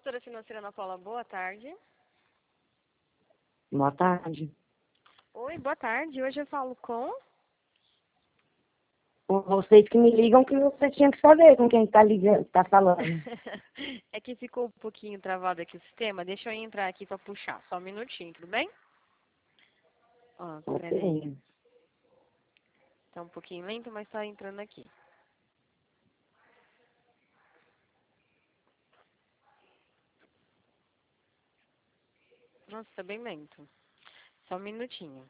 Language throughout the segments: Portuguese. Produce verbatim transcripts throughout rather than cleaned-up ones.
Consultora financeira Ana Paula, boa tarde. Boa tarde. Oi, boa tarde. Hoje eu falo com... Com vocês que me ligam, que você tinha que saber com quem está ligando, tá falando. É que ficou um pouquinho travado aqui o sistema. Deixa eu entrar aqui para puxar. Só um minutinho, tudo bem? Ó, peraí. Ok. Tá um pouquinho lento, mas tá entrando aqui. Nossa, tá bem lento. Só um minutinho.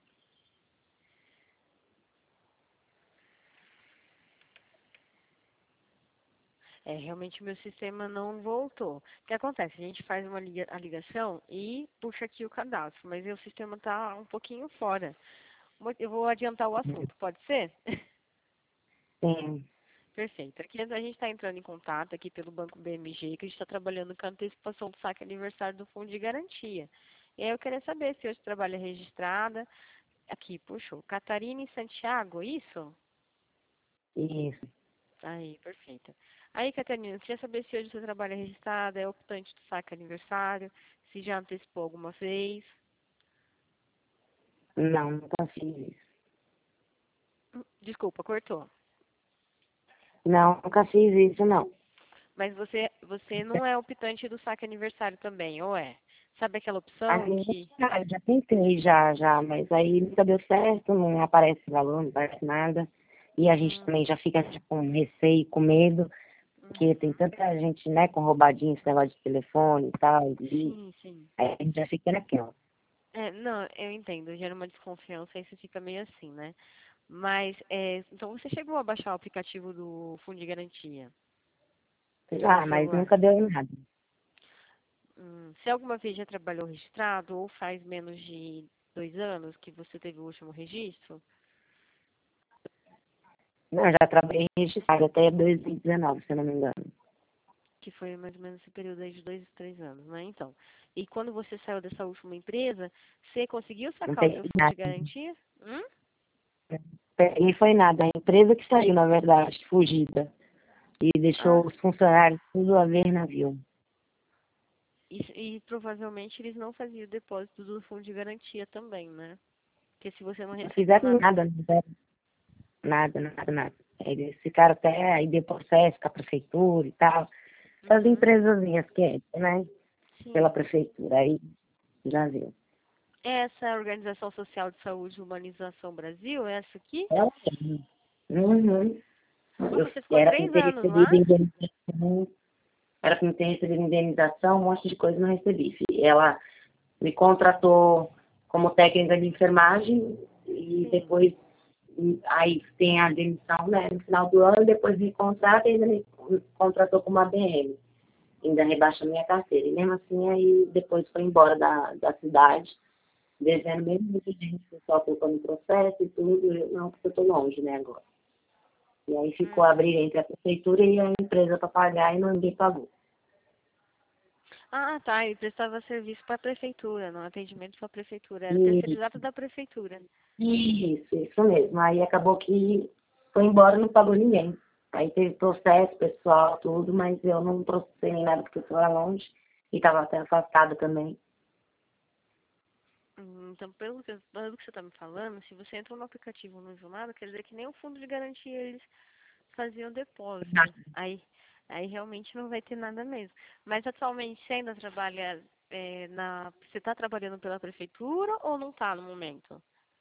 É, realmente o meu sistema não voltou. O que acontece? A gente faz uma liga, a ligação e puxa aqui o cadastro, mas o sistema tá um pouquinho fora. Eu vou adiantar o assunto, pode ser? Sim. Perfeito. Aqui a gente está entrando em contato aqui pelo Banco B M G, que a gente está trabalhando com a antecipação do saque aniversário do Fundo de Garantia. E aí eu queria saber se hoje trabalha registrada. Aqui, puxou. Catarina e Santiago, isso? Isso. Aí, perfeito. Aí, Catarina, eu queria saber se hoje você trabalha registrada, é optante do saque aniversário, se já antecipou alguma vez. Não, nunca fiz isso. Hum, Desculpa, cortou. Não, nunca fiz isso, não. Mas você, você não é optante do saque aniversário também, ou é? Sabe aquela opção Aí, que... ah, eu já tentei, já, já, mas aí nunca deu certo, não aparece valor, não aparece nada. E a gente Hum, também já fica tipo, com receio, com medo, porque tem uhum. tanta gente, né, com roubadinho, esse negócio de telefone e tal, e Sim, sim. aí a gente já fica naquela. É, não, eu entendo, gera uma desconfiança e você fica meio assim, né? Mas, é, então você chegou a baixar o aplicativo do Fundo de Garantia no Ah, mas celular? nunca deu nada. Hum, se alguma vez já trabalhou registrado ou faz menos de dois anos que você teve o último registro? Não, eu já trabalhei registrado até dois mil e dezenove, se eu não me engano. Que foi mais ou menos esse período aí de dois, três anos, né? Então, e quando você saiu dessa última empresa, você conseguiu Não sacar o seu peguei fundo de nada. garantia? Hum? Peguei foi nada. A empresa que saiu, na verdade, fugida. E Ah, deixou os funcionários tudo a ver navio. e, e provavelmente eles não faziam o depósito do fundo de garantia também, né? Porque se você não Não recebeu fizeram nada. nada, não fizeram nada, nada, nada. Eles ficaram até aí de processo com a prefeitura e tal. Essas Uhum, empresazinhas que entram, né? Pela sim. prefeitura. Aí já viu. Essa Organização Social de Saúde e Humanização Brasil, essa aqui? É o mesmo. Uhum. E Eu você ficou era para três ter anos lá? recebido indenização, era para ter recebido indenização, um monte de coisa não recebi. Ela me contratou como técnica de enfermagem e Sim. depois aí tem a demissão, né, no final do ano, depois me contrata e ainda me contratou como A D M. Ainda rebaixa a minha carteira. E mesmo assim aí depois foi embora da, da cidade, devendo mesmo muita gente, o pessoal colocando processo e tudo, eu, não, porque eu tô longe, né, agora. E aí ficou a Hum. briga entre a prefeitura e a empresa para pagar e ninguém pagou. Ah, tá. Ele prestava serviço para a prefeitura, não atendimento para a prefeitura. Era E terceirizado da prefeitura. isso, isso mesmo. Aí acabou que foi embora e não pagou ninguém. Aí teve processo pessoal, tudo, mas eu não processei nem nada porque eu estava longe e estava até afastada também. Hum, Então, pelo que, pelo que você está me falando, se você entrou no aplicativo no Junado, quer dizer que nem o fundo de garantia eles faziam depósito. Aí, aí realmente não vai ter nada mesmo. Mas atualmente você ainda trabalha é, na. Você está trabalhando pela prefeitura ou não está no momento?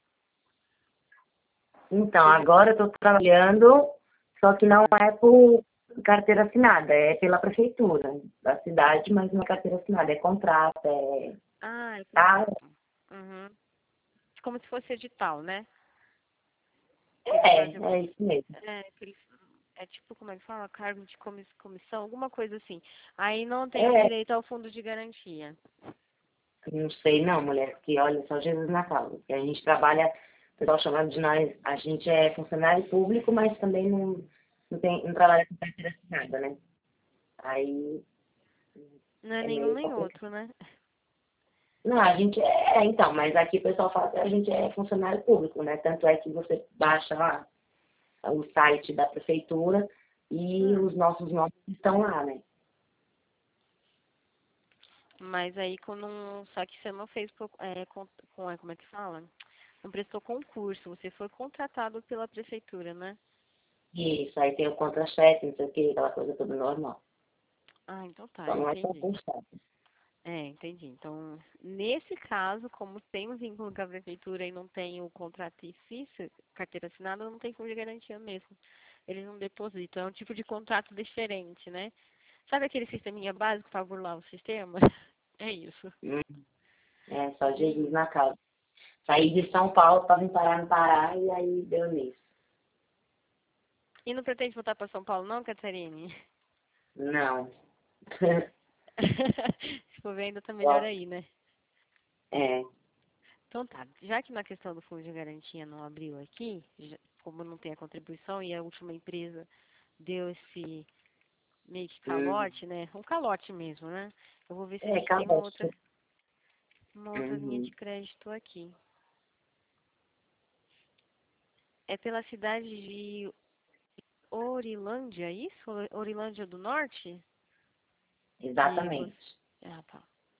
Então, Você já- agora eu estou trabalhando, só que não Hum. é por carteira assinada, é pela prefeitura da cidade, mas não é carteira assinada, é contrato, é Ah, é tá? contrato. Uhum. Como se fosse edital, né? Que eles É, fazem. é isso mesmo. É, que eles, é tipo, como é que fala? Cargo de comis- comissão, alguma coisa assim. Aí não tem o É, direito ao fundo de garantia. não sei não, mulher, porque olha, só Jesus na causa. Que a gente trabalha, o pessoal chamando de nós, a gente é funcionário público, mas também não, não, tem, não trabalha com carteira assinada, né? Aí Não é é nenhum meio nem complicado. outro, né? Não, a gente é, é, então, mas aqui o pessoal fala que a gente é funcionário público, né? Tanto é que você baixa lá o site da prefeitura e Hum. os nossos nomes estão lá, né? Mas aí quando um, só que você não fez pro- é, com, com, é, como é que fala? Não prestou concurso, você foi contratado pela prefeitura, né? Isso, aí tem o contra-cheque, não sei o que, aquela coisa toda normal. Ah, então tá, Só não é entendi. concursado. É, entendi. Então, nesse caso, como tem um vínculo com a prefeitura e não tem o contratista, carteira assinada, não tem fundo de garantia mesmo. Eles não depositam. É um tipo de contrato diferente, né? Sabe aquele sisteminha básico para burlar o sistema? É isso. Hum, É, só Jesus Sim. na causa. Saí de São Paulo para vir parar no Pará e aí deu nisso. E não pretende voltar para São Paulo, não, Catarine? Não. Se for ver, ainda tá melhor Ó, aí, né? é, Então tá, já que na questão do fundo de garantia não abriu aqui, já- como não tem a contribuição e a última empresa deu esse meio que hum, calote, né? Um calote mesmo, né? Eu vou ver se a é, gente tem uma acabou. outra, uma outra linha Uhum. de crédito aqui. É pela cidade de Orilândia, é isso? Orilândia do Norte? Que você... Exatamente. Ah, tá.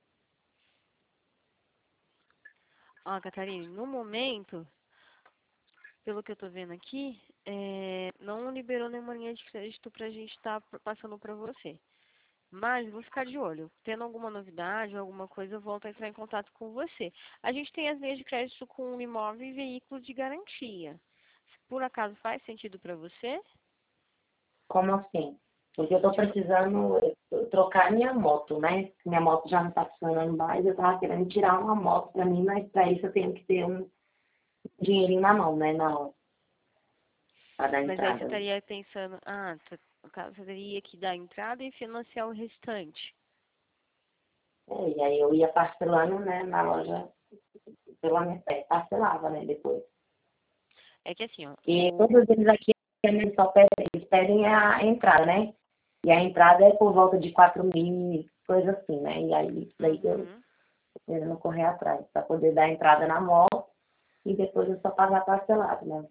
Ó, Catarina, no momento, pelo que eu tô vendo aqui, é, não liberou nenhuma linha de crédito pra gente estar passando pra você. Mas vou ficar de olho. Tendo alguma novidade, alguma coisa, eu volto a entrar em contato com você. A gente tem as linhas de crédito com imóvel e veículo de garantia. Se por acaso faz sentido para você? Como assim? Porque eu tô Tipo, precisando eh, trocar minha moto, né? Minha moto já não tá funcionando mais, eu tava querendo tirar uma moto pra mim, mas pra isso eu tenho que ter um dinheirinho na mão, né? Na hora, pra dar mas aí você entrada. estaria pensando, ah, tá- no caso você teria que dar a entrada e financiar o restante. É, e aí eu ia parcelando, né, na loja, pela minha é, parcelava, né, depois. É que assim, ó, E o... todos eles aqui, eles só pedem, eles pedem a entrada, né? E a entrada é por volta de quatro mil, coisa assim, né? E aí isso daí que eu Uhum. tô querendo correr atrás, para poder dar entrada na moto e depois eu só pagar parcelado, né?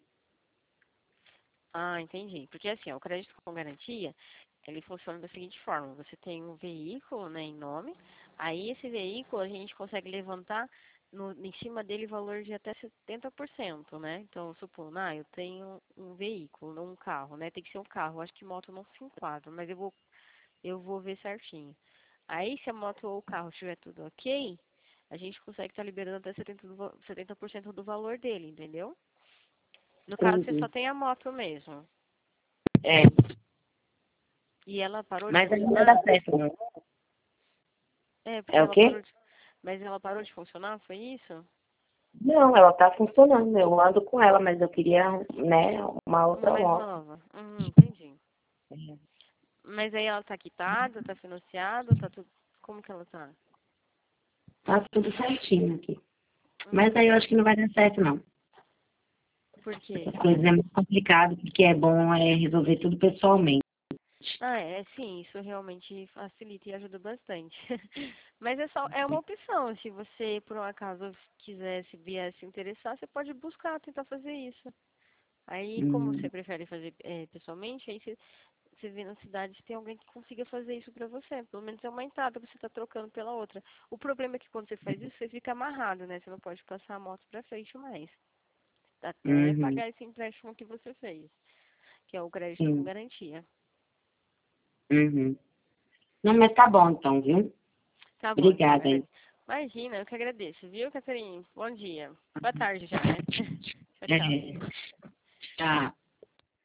Ah, entendi. Porque assim, ó, o crédito com garantia, ele funciona da seguinte forma. Você tem um veículo, né, em nome, aí esse veículo a gente consegue levantar no, em cima dele valor de até setenta por cento, né? Então, supondo, ah, eu tenho um veículo, não um carro, né? Tem que ser um carro. Acho que moto não se enquadra, mas eu vou, eu vou ver certinho. Aí, se a moto ou o carro estiver tudo ok, a gente consegue estar liberando até setenta do va- setenta por cento do valor dele, entendeu? No caso, você só Entendi. tem a moto mesmo. É, E ela parou de mas aí não dá funcionar? certo, não. É, porque É o ela parou quê? de... Mas ela parou de funcionar, foi isso? Não, ela tá funcionando, eu ando com ela, mas eu queria, né, uma Uma outra mais moto. nova. Hum, entendi. É. Mas aí ela tá quitada, tá financiada, tá tudo... Como que ela tá? Tá tudo certinho aqui. Mas aí eu Hum, acho que não vai dar certo, não. por quê? As coisas é muito complicado, porque é bom é resolver tudo pessoalmente. Ah, é, sim, isso realmente facilita e ajuda bastante. Mas é só, é uma opção. Se você, por um acaso, quisesse, viesse se interessar, você pode buscar, tentar fazer isso. Aí, como Hum, você prefere fazer é, pessoalmente, aí você você vê na cidade se tem alguém que consiga fazer isso pra você. Pelo menos é uma entrada que você tá trocando pela outra. O problema é que quando você faz isso, você fica amarrado, né? Você não pode passar a moto pra frente mais. Até uhum, pagar esse empréstimo que você fez, que é o crédito com sim, garantia. uhum. Não, mas tá bom então, viu? Tá bom, então, Obrigada aí. Catarina. Imagina, eu que agradeço, viu, Catarina? Bom dia. Boa tarde já, né? Tchau, tchau. É, tchau.